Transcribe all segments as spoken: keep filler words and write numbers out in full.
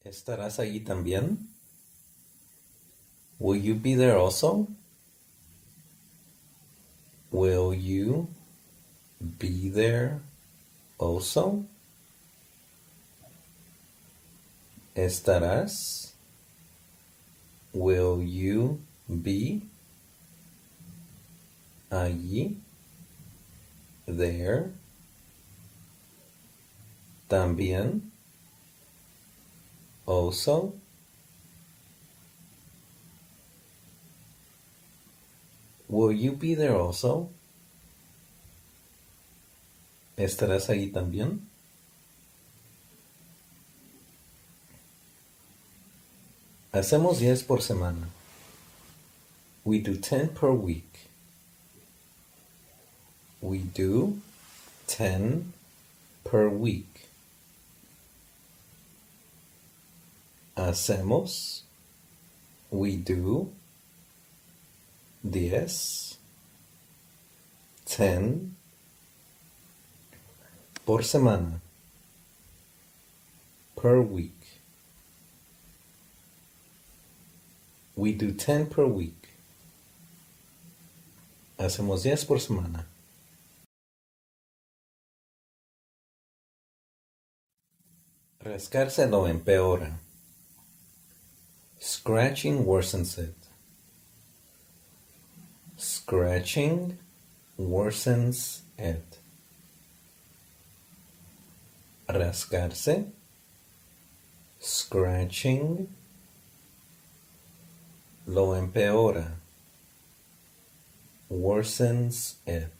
¿Estarás allí también? Will you be there also? Will you be there also? ¿Estarás? Will you be allí? There? También? Also? Will you be there also? ¿Estarás allí también? Hacemos diez por semana. We do ten per week. We do ten per week. Hacemos. We do. Diez. Ten. Por semana. Per week. We do ten per week. Hacemos diez por semana. Rascarse lo empeora. Scratching worsens it. Scratching worsens it. Rascarse. Scratching lo empeora. Worsens it.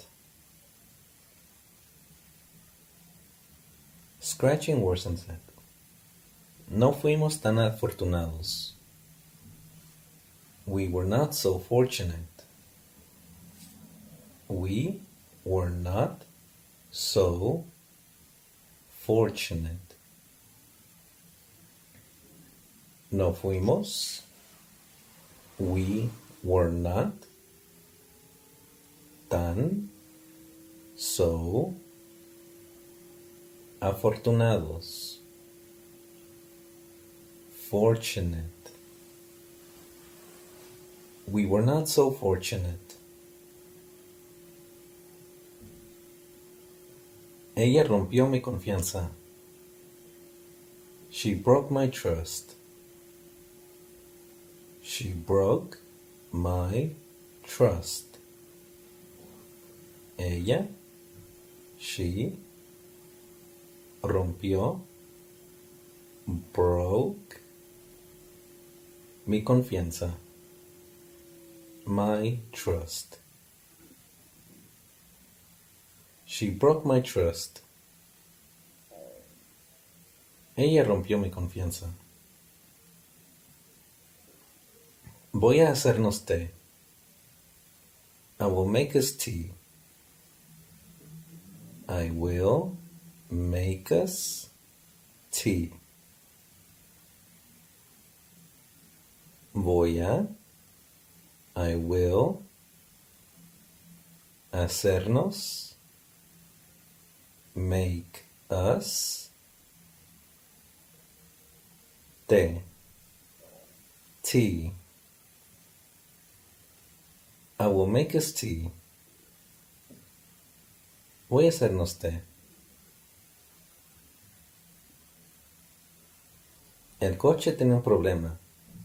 Scratching worsens it. No fuimos tan afortunados. We were not so fortunate. We were not so fortunate. No fuimos. We were not tan so afortunados. Fortunate. We were not so fortunate. Ella rompió mi confianza. She broke my trust. She broke my trust. Ella, she, rompió, broke, mi confianza, my trust. She broke my trust. Ella rompió mi confianza. Voy a hacernos té. I will make us tea. I will make us tea. Voy a. I will. Hacernos. Make us. Té. Tea. I will make us tea. Voy a hacernos té. El coche tiene un problema.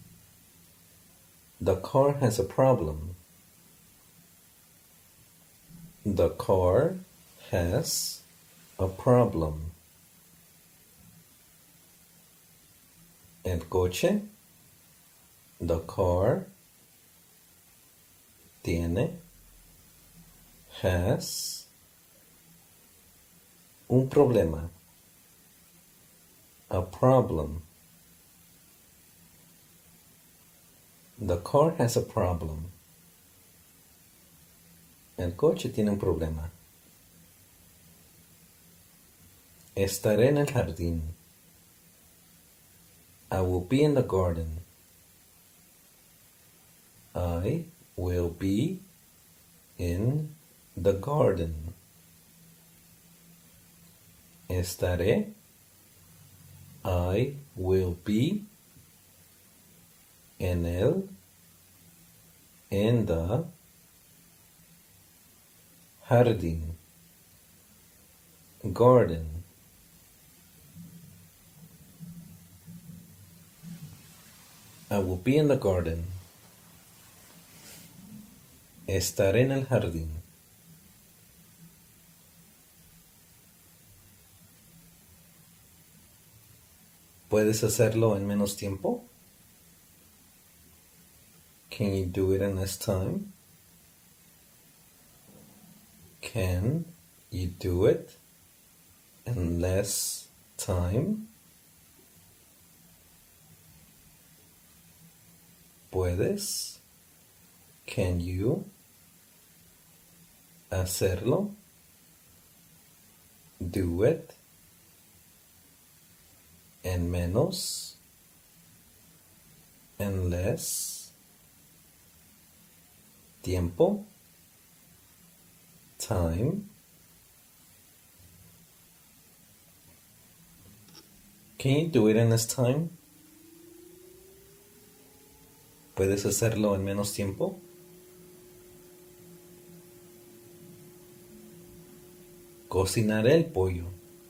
The car has a problem. The car has a problem. El coche. The car. Tiene. Has. Un problema. A problem. The car has a problem. El coche tiene un problema. Estaré en el jardín. I will be in the garden. I will be in the garden. Estaré. I will be en el, en the jardín, garden. I will be in the garden. Estaré en el jardín. ¿Puedes hacerlo en menos tiempo? Can you do it in less time? Can you do it in less time? ¿Puedes? Can you hacerlo? Do it en menos, en less tiempo, time. Can you do it in less time? ¿Puedes hacerlo en menos tiempo? Cocinaré el pollo.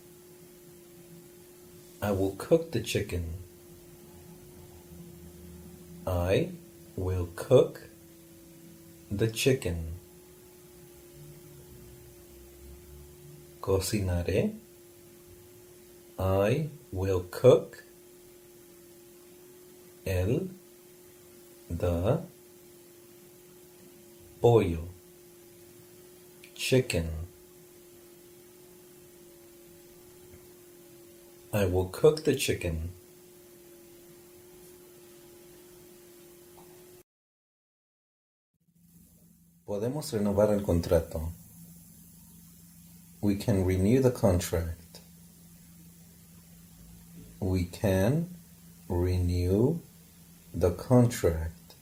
I will cook the chicken. I will cook the chicken. Cocinaré. I will cook el, the, pollo, chicken. I will cook the chicken. Podemos renovar el contrato. We can renew the contract. We can renew the contract.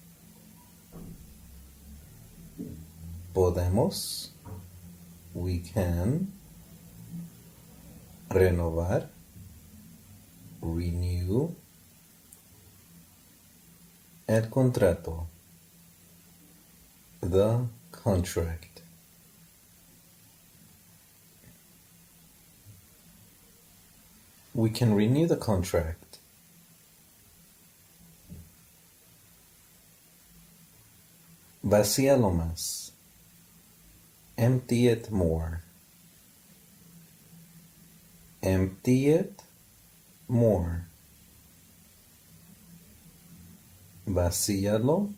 Podemos. We can renovar. Renew el contrato. The contract. We can renew the contract. Vacíalo más. Empty it more. Empty it more. Vacíalo.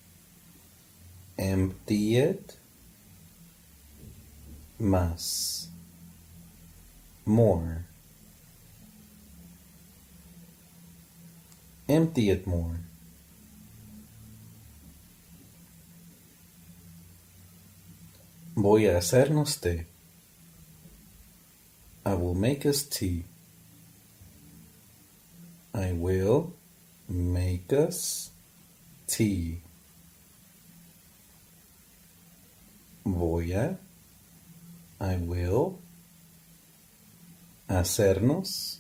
Empty it más. More. Empty it more. Voy a hacernos té. I will make us tea. I will make us tea. Voy a. I will. Hacernos.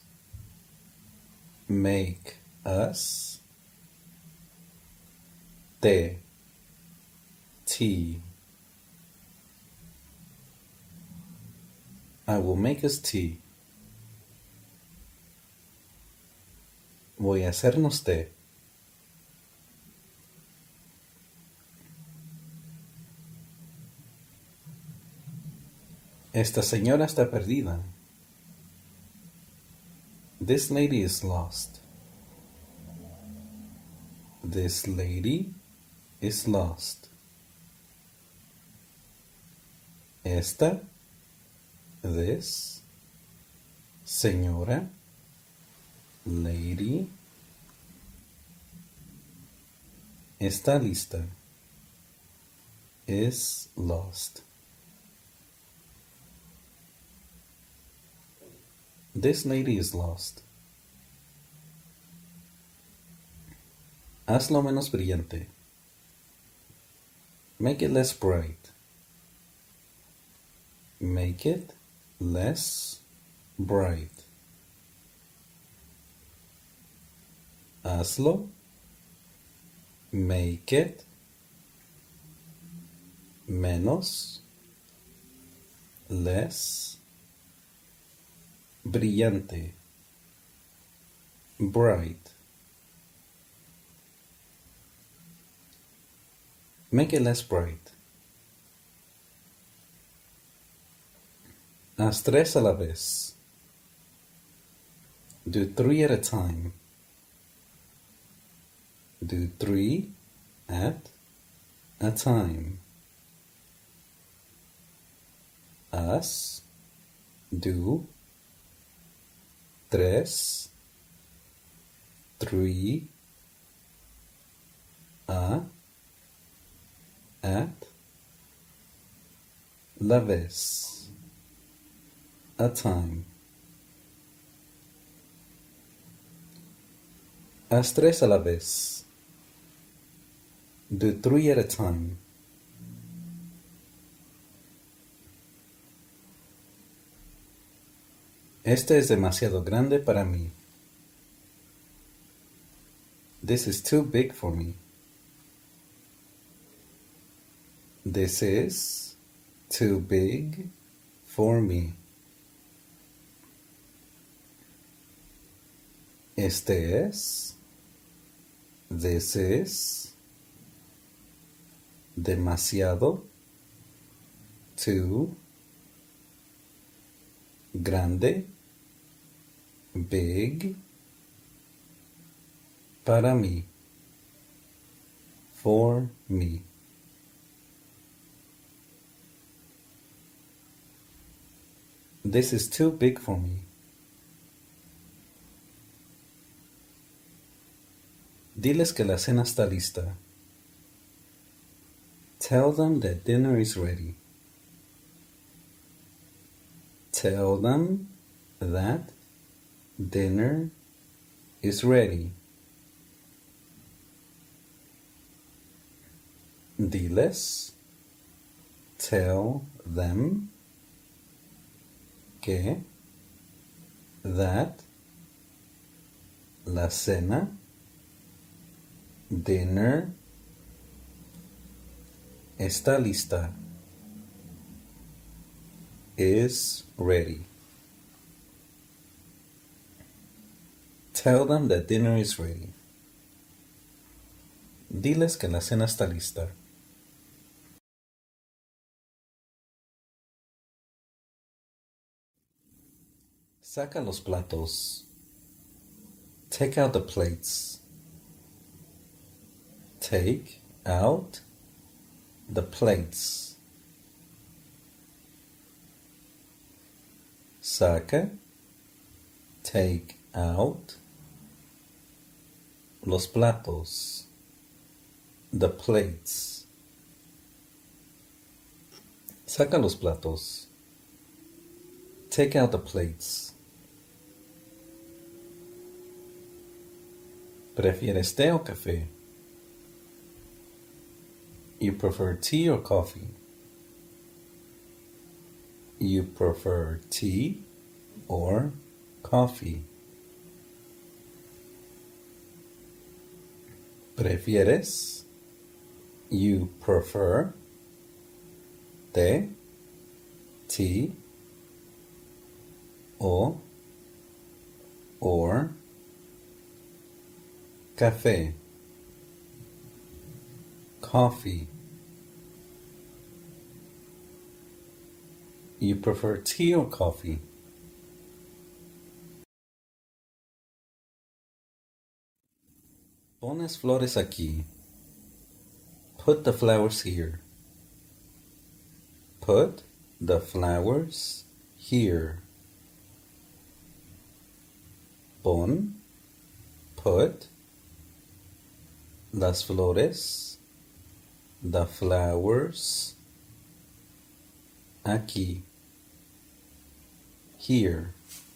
Make us. Té. Tea. I will make us tea. Voy a hacernos té. Esta señora está perdida. This lady is lost. This lady is lost. Esta, this, señora, lady, está lista. Is lost. This lady is lost. Hazlo menos brillante. Make it less bright. Make it less bright. hazlo, make it, menos, less, brillante, bright. Make it less bright. Haz tres a la vez. Do three at a time. Do three at a time. Haz, do, tres, three, a, at, la vez, a time. Haz tres a la vez. Do three at a time. Este es demasiado grande para mí. This is too big for me. This is too big for me. Este es, this is, demasiado, too, grande, big, para mí, for me. This is too big for me. Diles que la cena está lista. Tell them that dinner is ready. Tell them that dinner is ready. Diles, tell them que, that, la cena, dinner, está lista, is ready. Tell them that dinner is ready. Diles que la cena está lista. Saca los platos. Take out the plates. Take out the plates. Saca, take out, los platos, the plates. Saca los platos. Take out the plates. ¿Prefieres té o café? You prefer tea or coffee? You prefer tea or coffee? ¿Prefieres? You prefer té, tea, o, or, café, coffee. You prefer tea or coffee? Pones flores aquí. Put the flowers here. Put the flowers here. Pon, put, las flores, the flowers, aquí, here.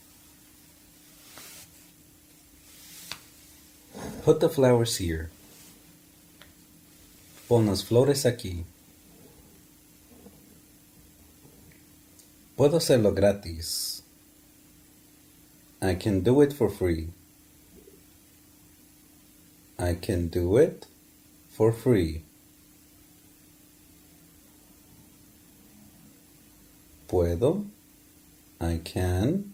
Put the flowers here. Pon las flores aquí. Puedo hacerlo gratis. I can do it for free. I can do it for free. Puedo, I can,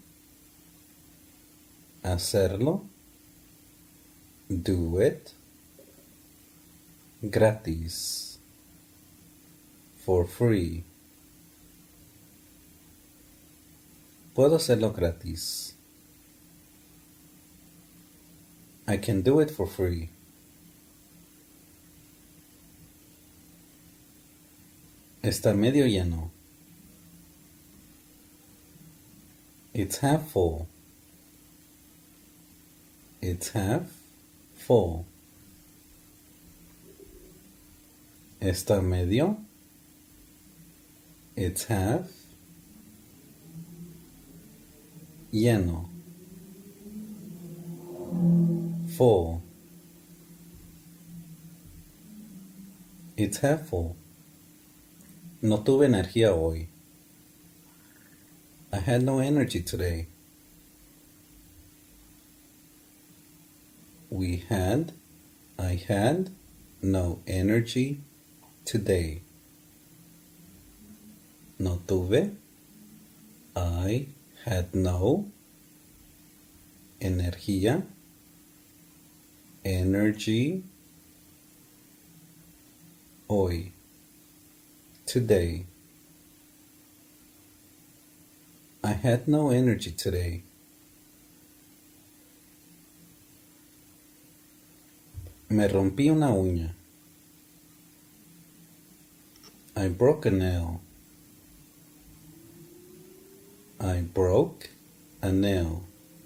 hacerlo, do it, gratis, for free. Puedo hacerlo gratis. I can do it for free. Está medio lleno. It's half full. It's half full. Está medio. It's half lleno. Full. It's half full. No tuve energía hoy. I had no energy today. We had, I had no energy today. No tuve, I had no energía, energy, hoy, today. I had no energy today. Me rompí una uña. I broke a nail. I broke a nail.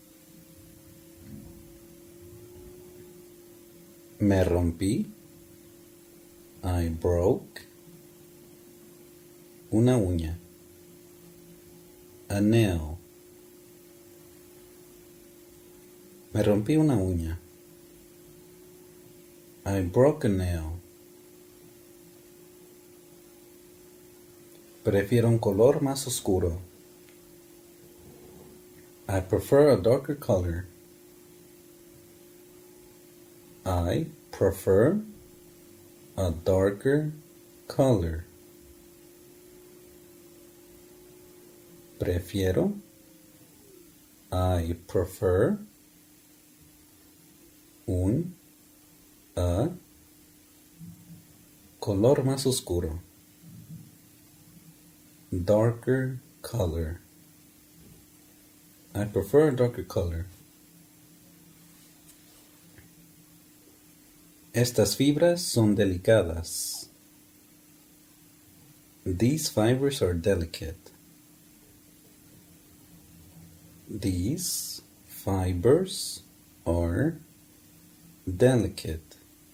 Me rompí. I broke una uña. A nail. Me rompí una uña. I broke a nail. Prefiero un color más oscuro. I prefer a darker color. I prefer a darker color. Prefiero. I prefer. Un. A. Color más oscuro. Darker color. I prefer a darker color. Estas fibras son delicadas. These fibers are delicate. These fibers are delicate.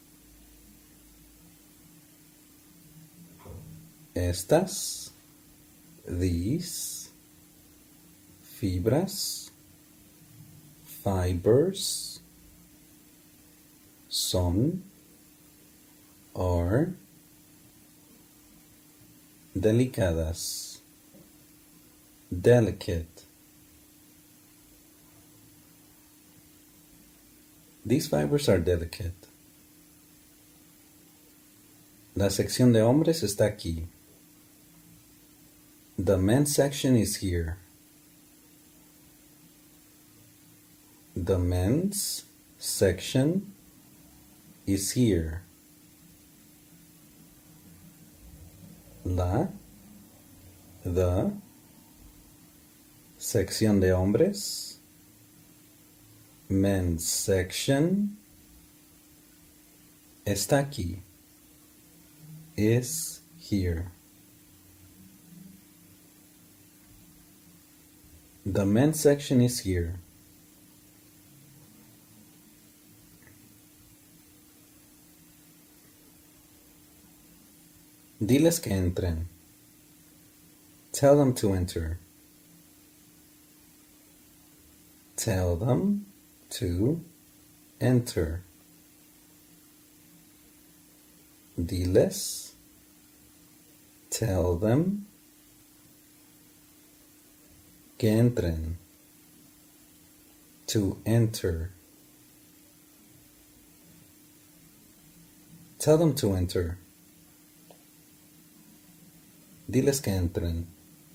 Estas, these, fibras, fibers, son, are, delicadas, delicate. These fibers are delicate. La sección de hombres está aquí. The men's section is here. The men's section is here. La, the, sección de hombres, men's section, está aquí, is here. The men's section is here. Diles que entren. Tell them to enter. Tell them to enter. Diles. Tell them que entren. To enter. Tell them to enter. Diles que entren.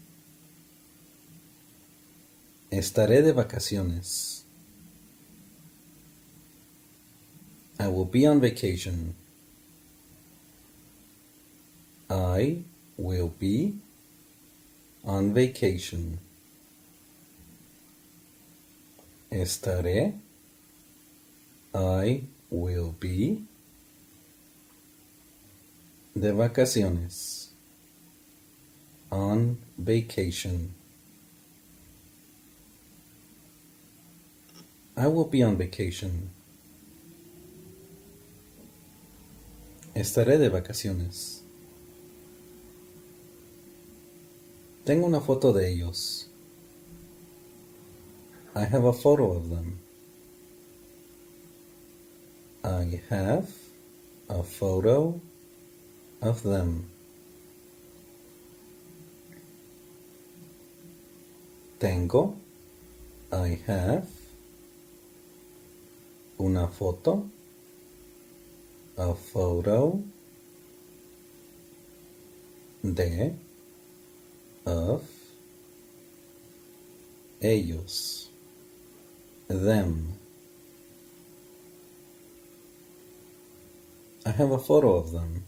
Estaré de vacaciones. I will be on vacation. I will be on vacation. Estaré. I will be de vacaciones. On vacation. I will be on vacation. Estaré de vacaciones. Tengo una foto de ellos. I have a photo of them. I have a photo of them. Tengo. I have. Una foto. A photo. De. Of. Ellos. Them. I have a photo of them.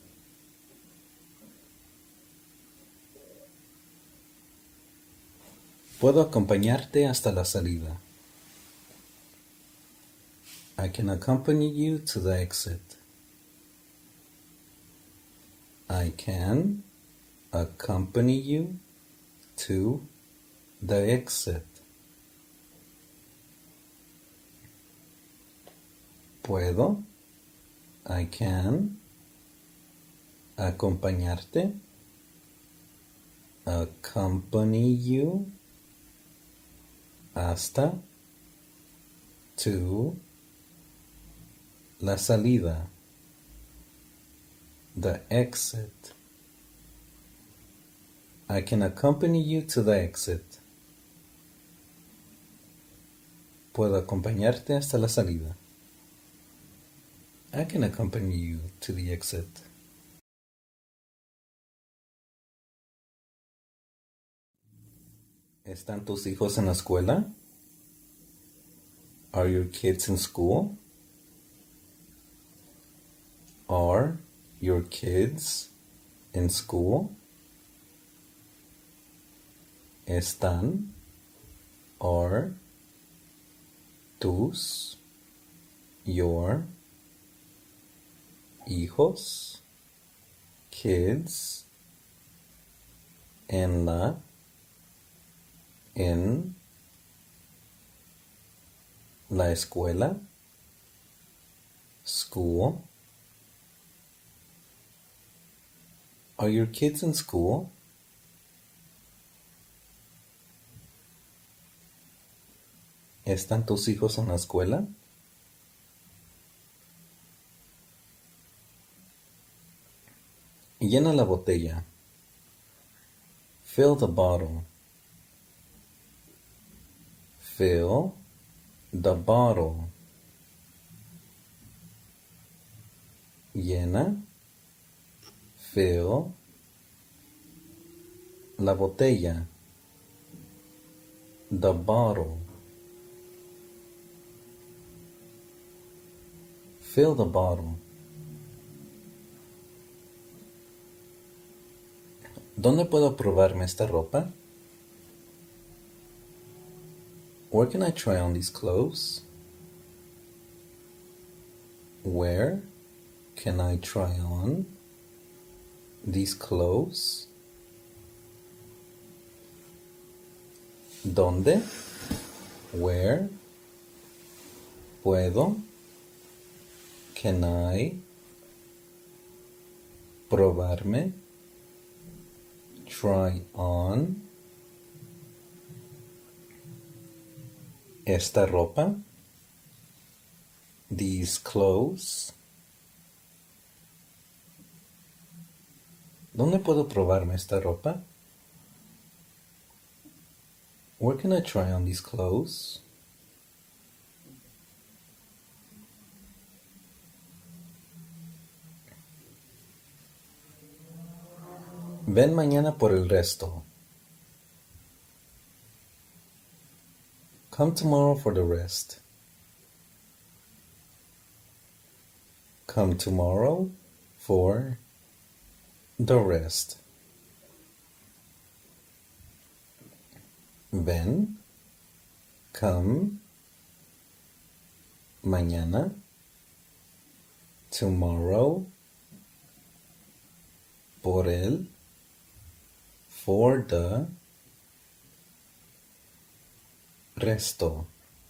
Puedo acompañarte hasta la salida. I can accompany you to the exit. I can accompany you to the exit. Puedo. I can acompañarte. Accompany you hasta to la salida. The exit. I can accompany you to the exit. Puedo acompañarte hasta la salida. I can accompany you to the exit. ¿Están tus hijos en la escuela? Are your kids in school? Are your kids in school? ¿Están? Are tus, your hijos, kids, en la, en la escuela, school? Are your kids in school? ¿Están tus hijos en la escuela? Llena la botella. Fill the bottle. Fill the bottle. Llena. Fill la botella. The bottle. Fill the bottle. ¿Dónde puedo probarme esta ropa? Where can I try on these clothes? Where can I try on these clothes? ¿Dónde? Where? ¿Puedo? Can I probarme? Try on esta ropa? These clothes? ¿Dónde puedo probarme esta ropa? Where can I try on these clothes? Ven mañana por el resto. Come tomorrow for the rest. Come tomorrow for the rest. Ven, come, mañana, tomorrow, por el, for the, resto,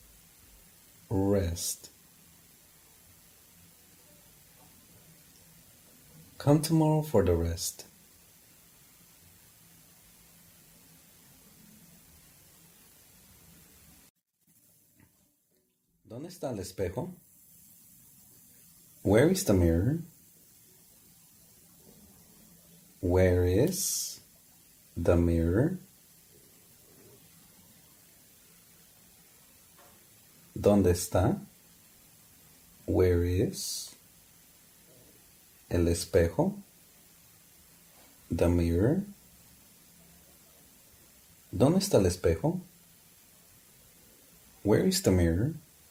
rest. Come tomorrow for the rest. ¿Dónde está el espejo? Where is the mirror? Where is the mirror? ¿Dónde está? Where is el espejo? The mirror. ¿Dónde está el espejo? Where is the mirror?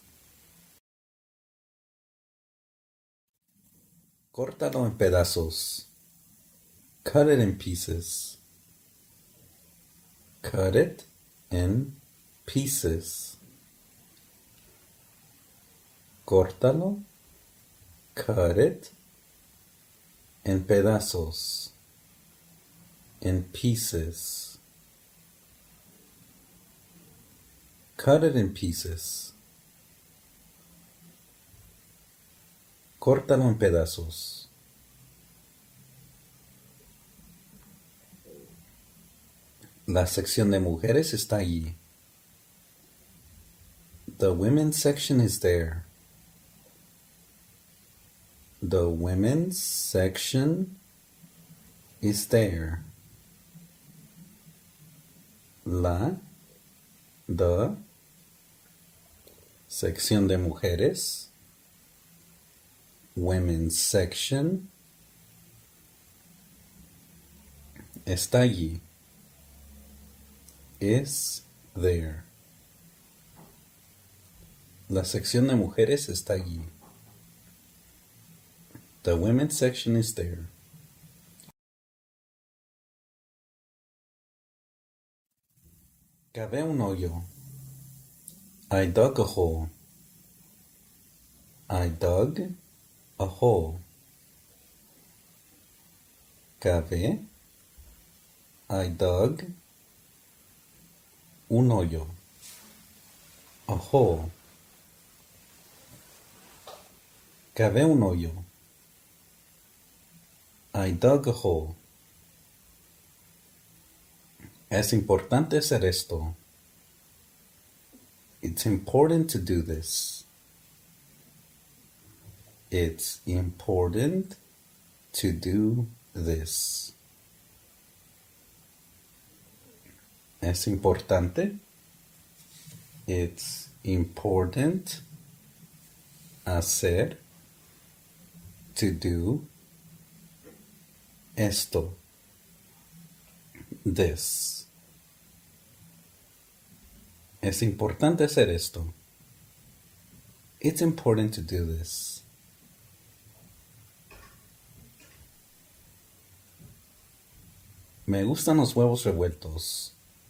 Córtalo en pedazos. Cut it in pieces. Cut it in pieces. Córtalo. Cut it en pedazos. In pieces. Cut it in pieces. Córtalo en pedazos. La sección de mujeres está allí. The women's section is there. The women's section is there. La, the, sección de mujeres. Women's section está allí. Is there. La sección de mujeres está allí. The women's section is there. Cavé un hoyo. I dug a hole. I dug a hole. Cavé. I dug un hoyo. A hole. Cavé un hoyo. I dug a hole. Es importante hacer esto. It's important to do this. It's important to do this. Es importante. It's important hacer, to do, esto, this. Es importante hacer esto. It's important to do this. Me gustan los huevos revueltos.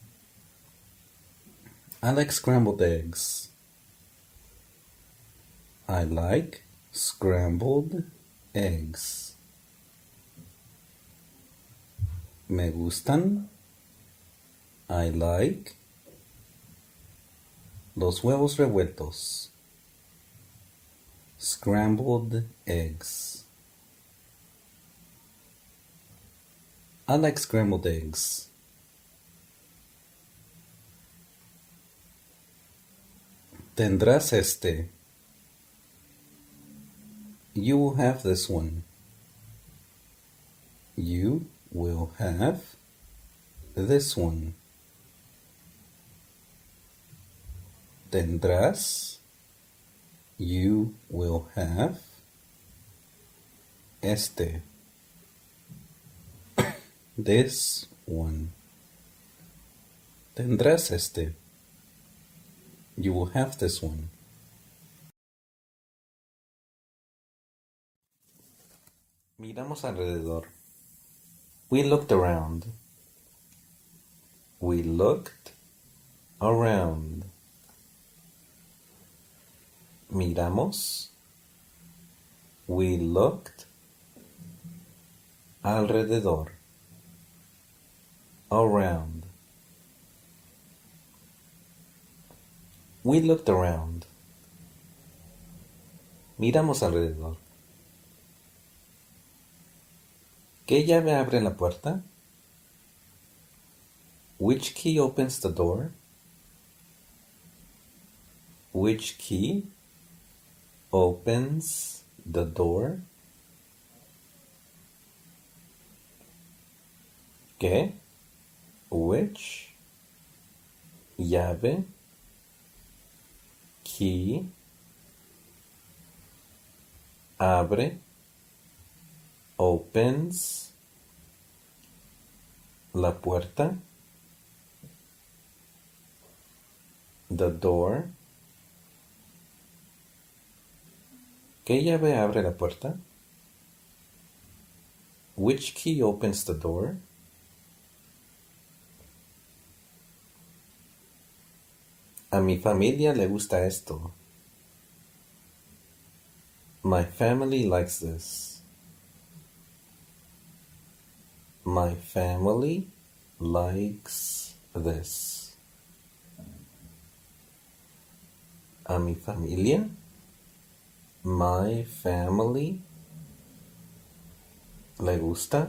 I like scrambled eggs. I like scrambled eggs. Me gustan. I like los huevos revueltos. Scrambled eggs. I like scrambled eggs. Tendrás este. You will have this one. You will have this one. Tendrás. You will have este. This one. Tendrás este. You will have this one. Miramos alrededor. We looked around. We looked around. Miramos. We looked alrededor. Around. We looked around. Miramos alrededor. ¿Qué llave abre la puerta? Which key opens the door? Which key opens the door? ¿Qué? Which llave, key, abre, opens la puerta, the door. ¿Qué llave abre la puerta? Which key opens the door? A mi familia le gusta esto. My family likes this. My family likes this. A mi familia, my family, le gusta,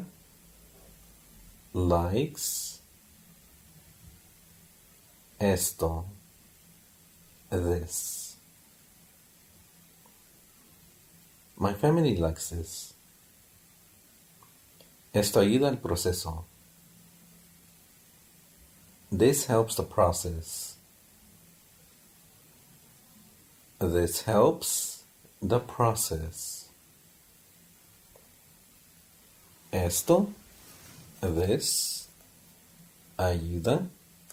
likes, esto, this. My family likes this. Esto ayuda al proceso. This helps the process. This helps the process. Esto, this, ayuda,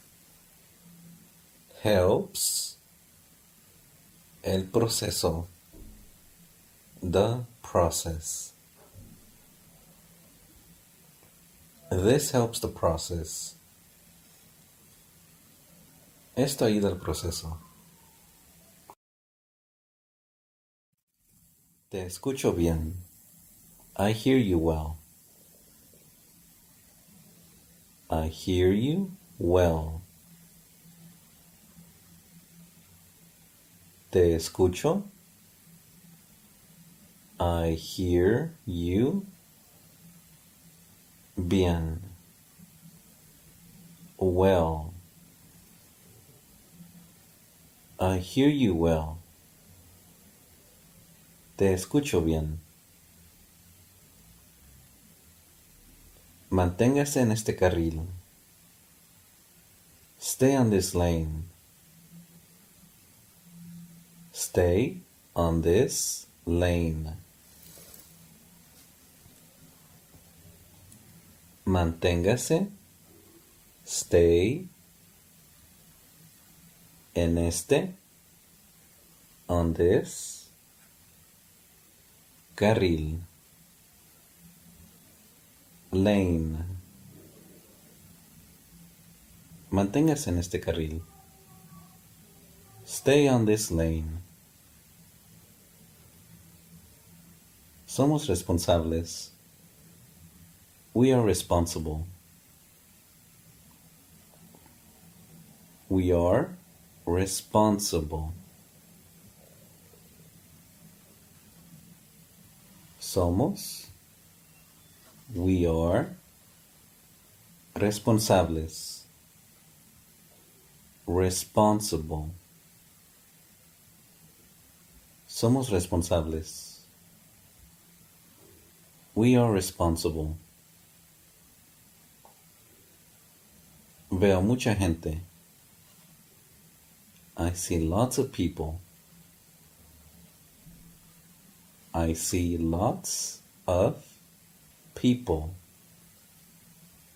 helps, el proceso, the process. This helps the process. Esto ayuda al proceso. Te escucho bien. I hear you well. I hear you well. Te escucho. I hear you bien. Well. I hear you well. Te escucho bien. Manténgase en este carril. Stay on this lane. Stay on this lane. Manténgase. Stay en este. On this. Carril. Lane. Manténgase en este carril. Stay on this lane. Somos responsables. We are responsible. We are responsible. Somos. We are responsables. Responsible. Somos responsables. We are responsible. Veo mucha gente. I see lots of people. I see lots of people.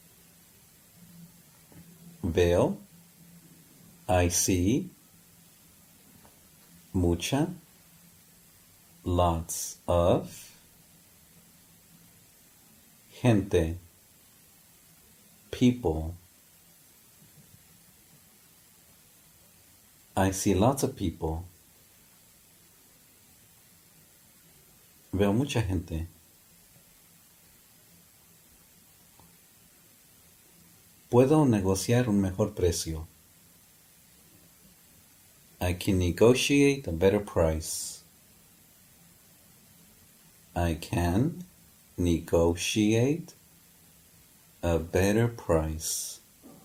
Veo. I see. Mucha. Lots of. Gente. People. I see lots of people. Veo mucha gente. Puedo negociar un mejor precio. I can negotiate a better price. I can negotiate a better price.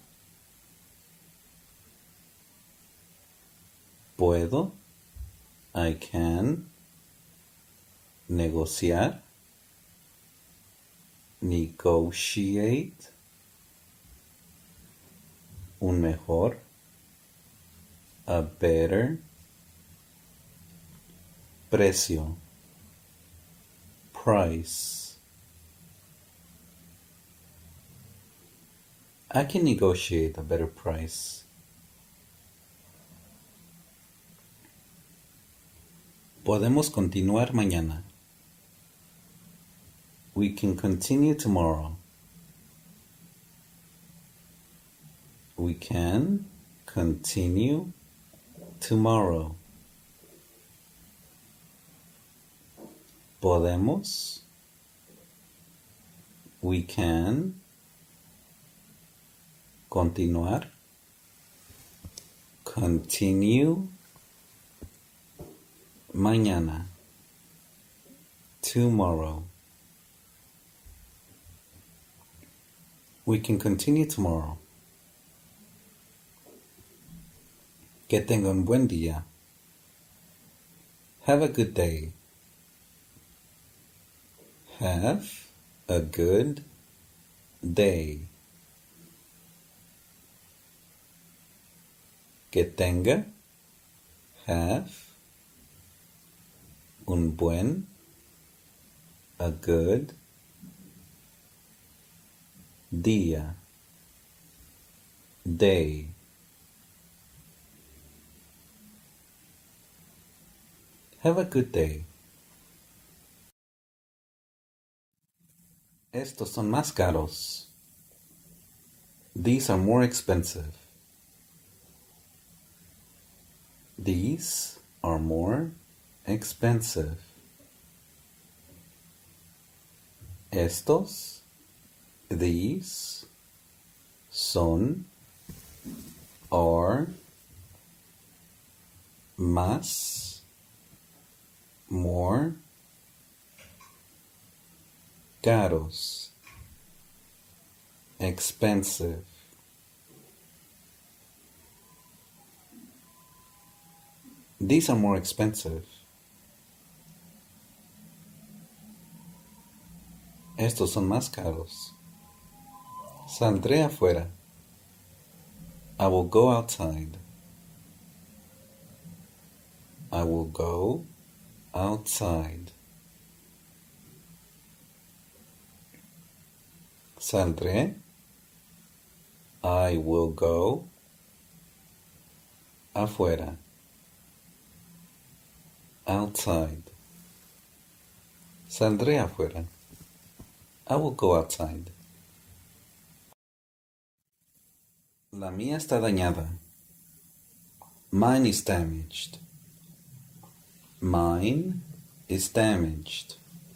Puedo. I can negociar. Negotiate. Un mejor. A better. Precio. Price. I can negotiate a better price. Podemos continuar mañana. We can continue tomorrow. We can continue tomorrow. Podemos. We can continuar. Continue. Mañana. Tomorrow. We can continue tomorrow. Que tenga un buen día. Have a good day. Have a good day. Que tenga. Have. Un buen. A good. Día. Day. Have a good day. Estos son más caros. These are more expensive. These are more expensive. Estos, these, son, are, más, more, caros, expensive. These are more expensive. Estos son más caros. Saldré afuera. I will go outside. I will go outside. Saldré. I will go afuera. Outside. Saldré afuera. I will go outside. La mía está dañada. Mine is damaged. Mine is damaged.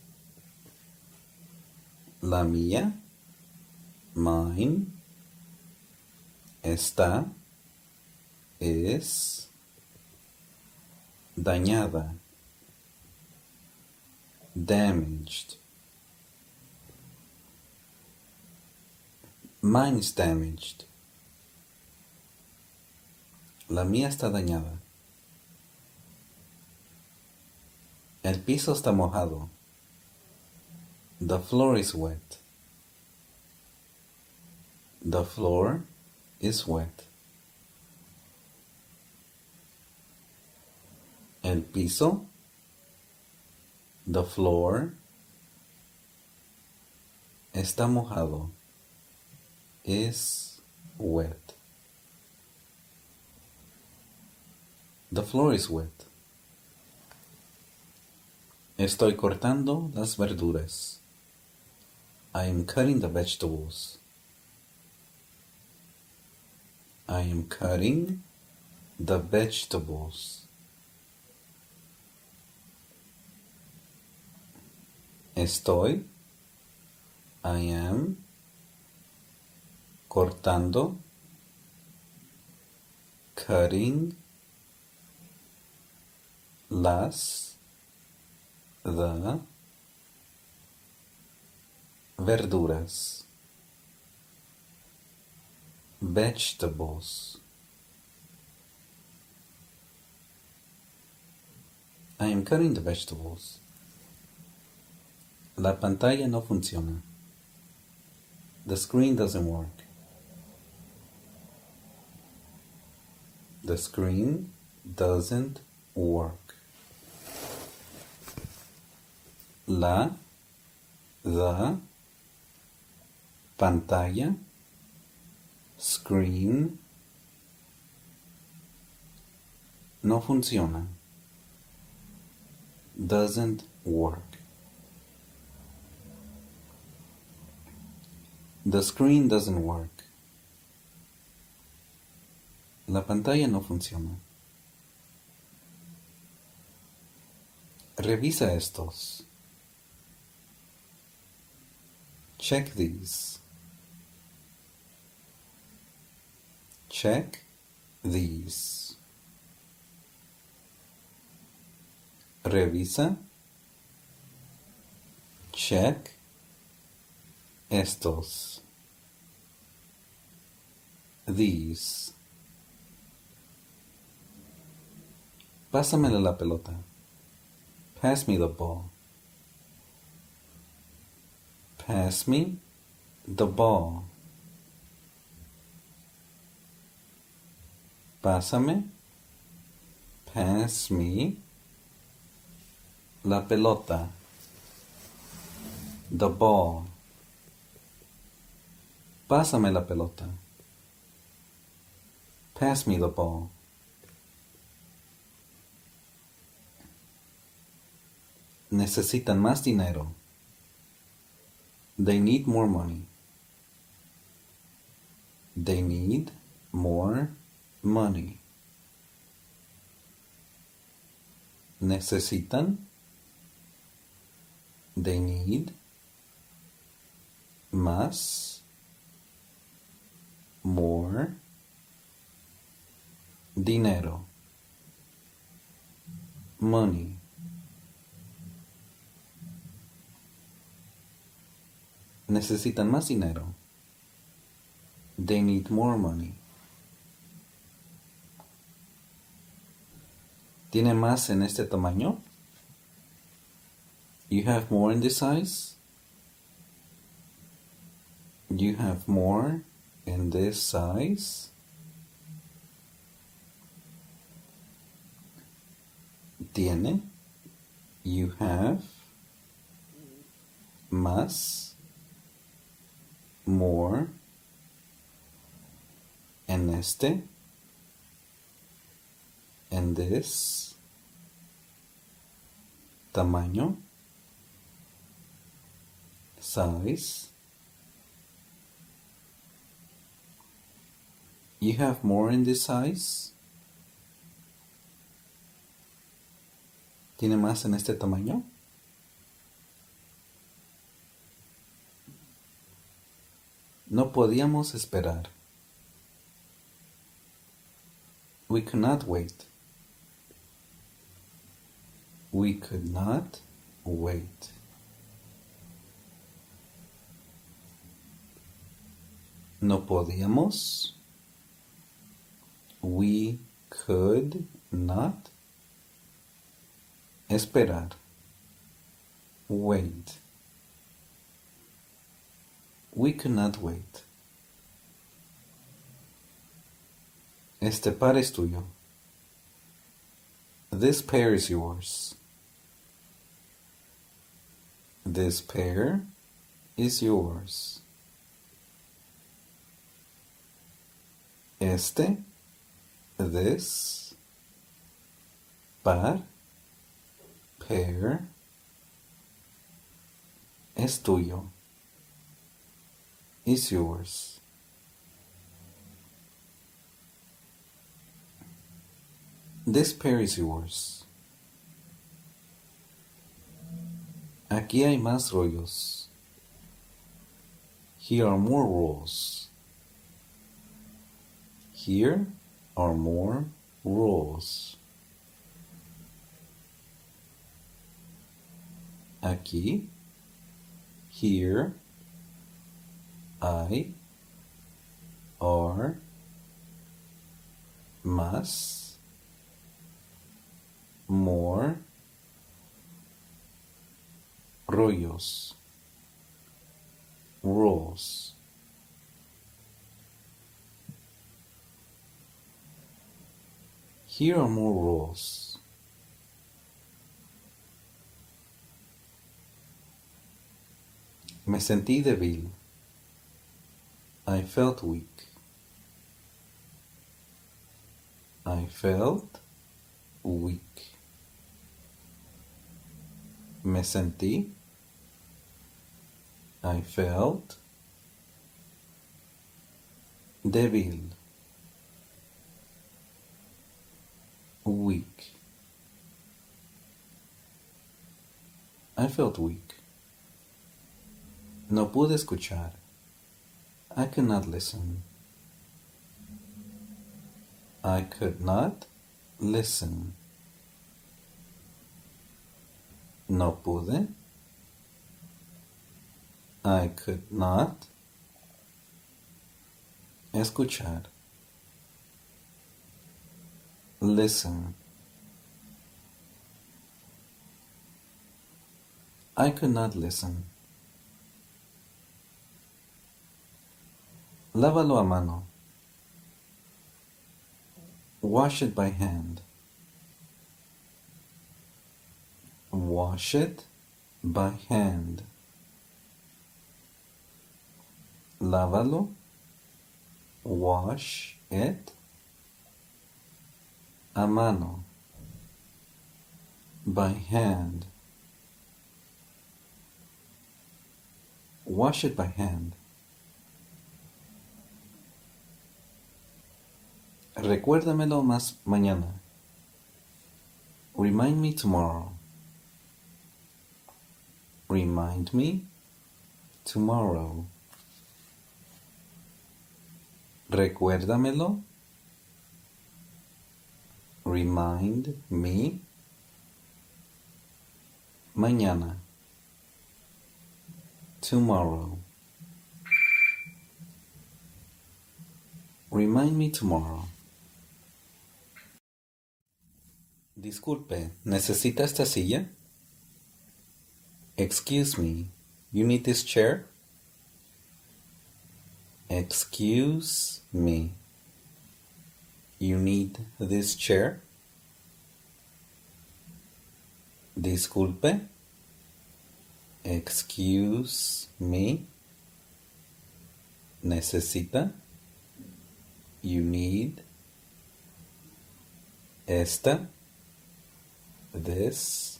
La mía, mine, está, es, dañada. Damaged. Mine is damaged. La mía está dañada. El piso está mojado. The floor is wet. The floor is wet. El piso. The floor. Está mojado. Is wet. The floor is wet. Estoy cortando las verduras. I am cutting the vegetables. I am cutting the vegetables. Estoy, I am, cortando, cutting, las, the, verduras, vegetables. I am cutting the vegetables. La pantalla no funciona. The screen doesn't work. The screen doesn't work. La, the, pantalla, screen, no funciona. Doesn't work. The screen doesn't work. La pantalla no funciona. Revisa estos. Check these. Check these. Revisa. Check estos. These. Pásamela la pelota. Pass me the ball. Pass me the ball. Pásame. Pass me la pelota. The ball. Pásame la pelota. Pass me the ball. Necesitan más dinero. They need more money. They need more money. Necesitan. They need más, more, dinero, money. Necesitan más dinero. They need more money. ¿Tiene más en este tamaño? You have more in this size? You have more in this size? Tiene. You have. Más. More. En este. En this. Tamaño. Size. You have more in this size? ¿Tiene más en este tamaño? No podíamos esperar. We could not wait. We could not wait. No podíamos. We could not esperar. Wait. We could not wait. Este par es tuyo. This pair is yours. This pair is yours. Este, this, Par, pair, es tuyo, is yours. This pair is yours. Aquí hay más rollos. Here are more rolls. Here are more rolls. Aquí, here, hay, are, más, more, rollos, rolls. Here are more rolls. Me sentí débil. I felt weak. I felt weak. Me sentí. I felt débil. Weak. I felt weak. No pude escuchar. I could not listen. I could not listen. No pude. I could not escuchar. Listen. I could not listen. Lávalo a mano. Wash it by hand. Wash it by hand. Lávalo. Wash it a mano. By hand. Wash it by hand. Recuérdamelo más mañana. Remind me tomorrow. Remind me tomorrow. Recuérdamelo. Remind me mañana. Tomorrow. Remind me tomorrow. Disculpe, ¿necesita esta silla? Excuse me, you need this chair? Excuse me, you need this chair? Disculpe. Excuse me. Necesita. You need. Esta. This.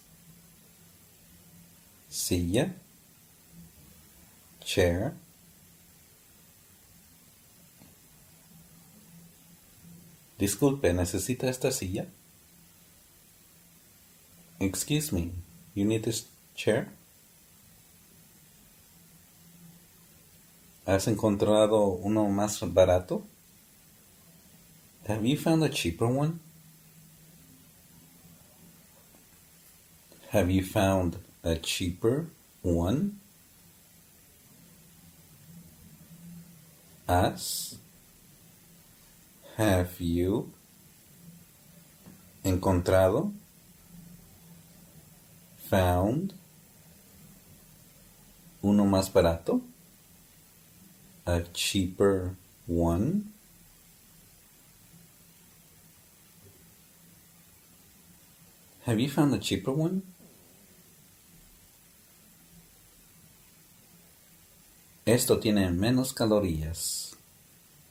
Silla. Chair. Disculpe, ¿necesita esta silla? Excuse me, you need this chair? ¿Has encontrado uno más barato? Have you found a cheaper one? Have you found a cheaper one? ¿Has? Have you encontrado? Found uno más barato? A cheaper one? Have you found a cheaper one? Esto tiene menos calorías.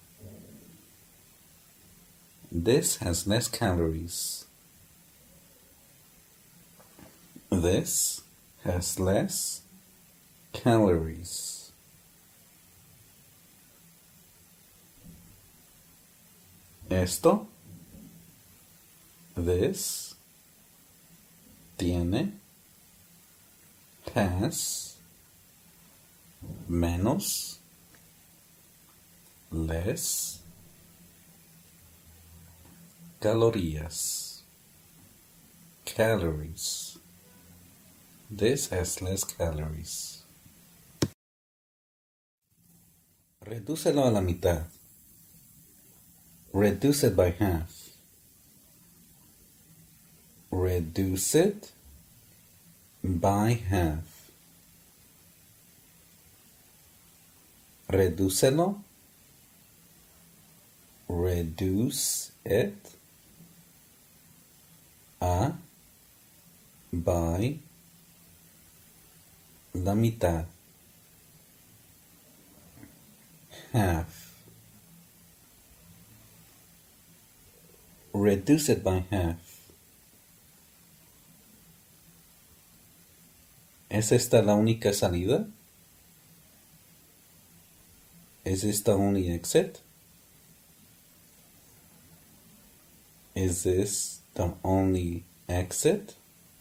This has less calories. This has less calories. Esto, this, tiene, has, menos, less, calorías, calories. This has less calories. Redúcelo a la mitad. Reduce it by half. Reduce it by half. Redúcelo. Reduce it a by la mitad. Half. Reduce it by half. ¿Es esta la única salida? ¿Es esta only exit? Is this the only exit?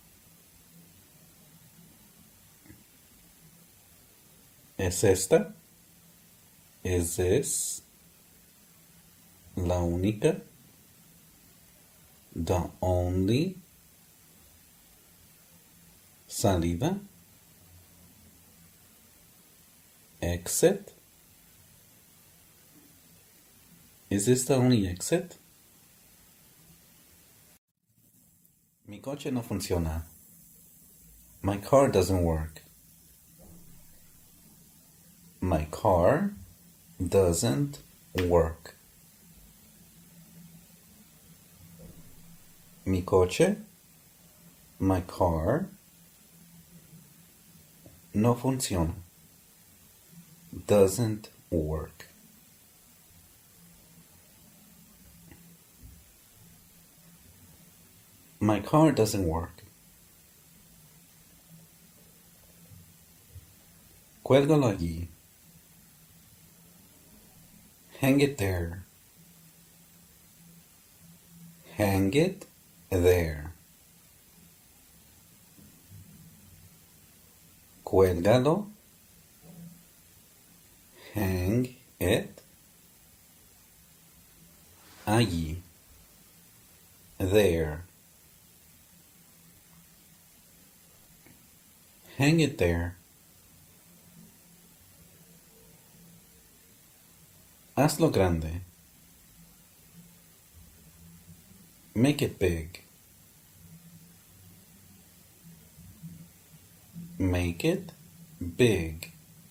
¿Es esta? Is this la única? The only salida? Exit? Is this the only exit? Mi coche no funciona. My car doesn't work. My car doesn't work. Mi coche, my car, no funciona. Doesn't work. My car doesn't work. Cuélgalo allí. Hang it there. Hang it there. Cuélgalo. Hang it allí. There. Hang it there. Hazlo grande. Make it big. Make it big.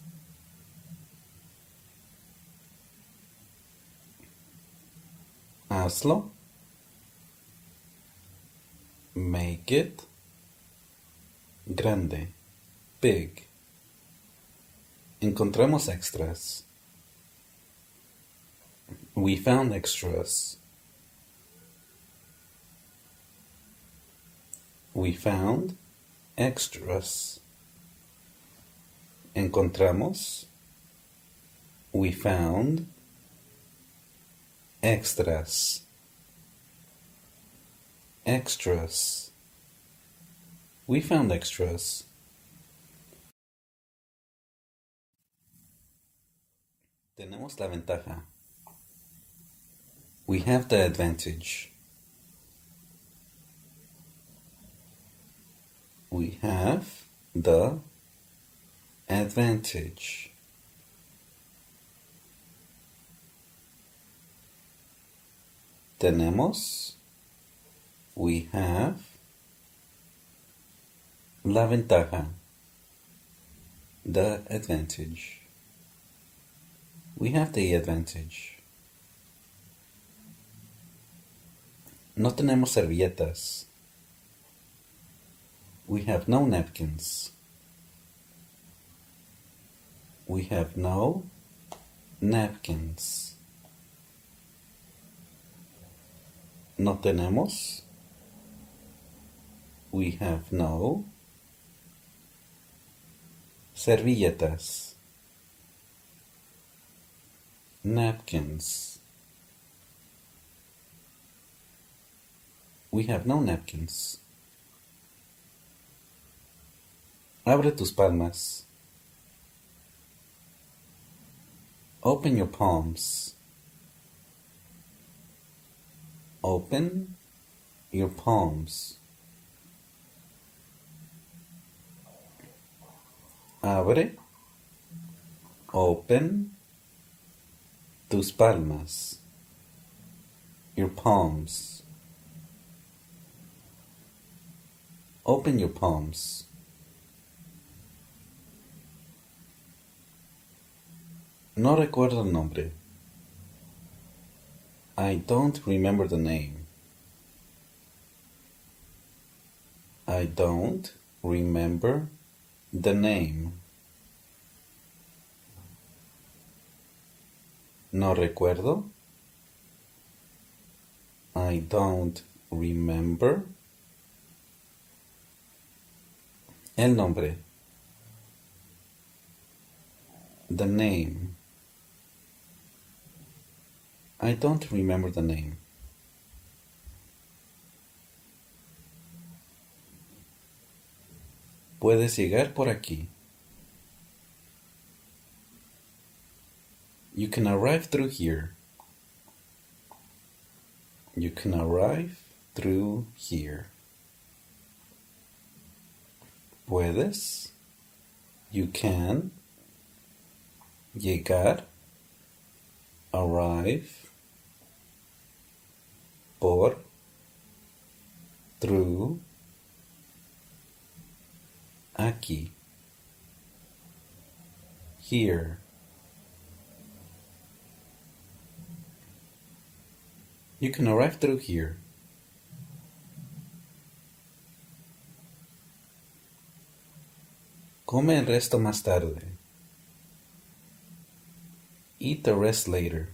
Hazlo. Make it grande. Big. Encontramos extras. We found extras. We found extras. Encontramos. We found extras. Extras. We found extras. Tenemos la ventaja. We have the advantage. We have the advantage. Tenemos. We have la ventaja. The advantage. We have the advantage. No tenemos servilletas. We have no napkins. We have no napkins. No tenemos. We have no servilletas, napkins. We have no napkins. Abre tus palmas. Open your palms. Open your palms. Abre. Open tus palmas. Your palms. Open your palms. No recuerdo el nombre. I don't remember the name. I don't remember the name. No recuerdo. I don't remember el nombre. The name. I don't remember the name. Puedes llegar por aquí. You can arrive through here. You can arrive through here. Puedes. You can. Llegar. Arrive. Por. Through. Aquí. Here. You can arrive through here. Come el resto más tarde. Eat the rest later.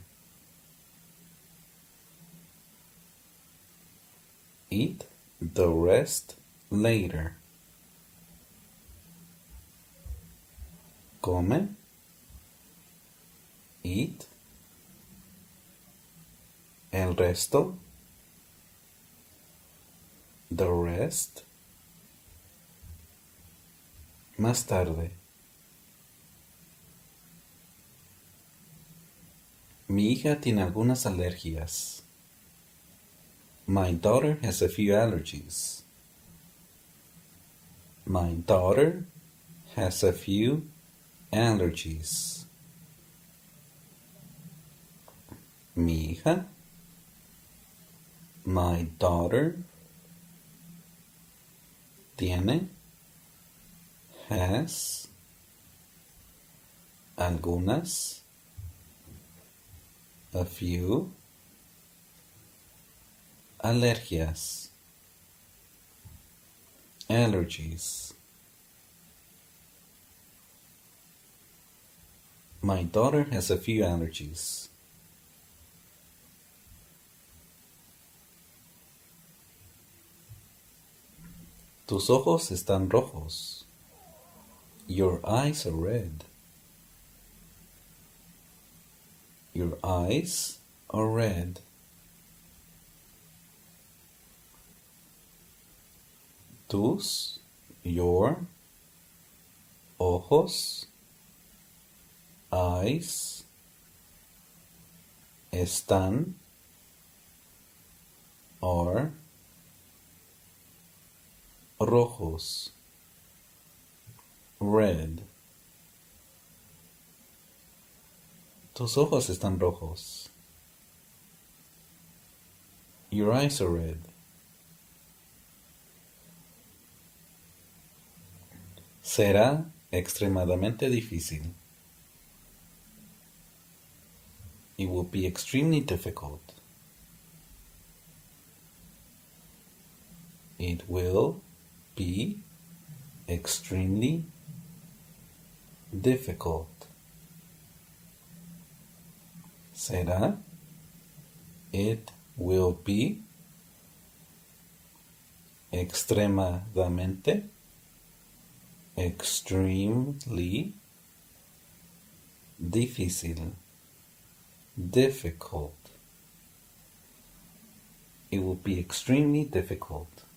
Eat the rest later. Come. Eat. El resto. The rest. Más tarde. Mi hija tiene algunas alergias. My daughter has a few allergies. My daughter has a few allergies. Mi hija. My daughter. Tiene. Has. Algunas. A few. Alergias. Allergies. My daughter has a few allergies. Tus ojos están rojos. Your eyes are red. Your eyes are red. Tus, your, ojos, eyes, están, are, rojos, red. Tus ojos están rojos. Your eyes are red. Será extremadamente difícil. It will be extremely difficult. It will be extremely difficult. Será. It will be extremadamente extremely, difícil, difficult. It will be extremely difficult.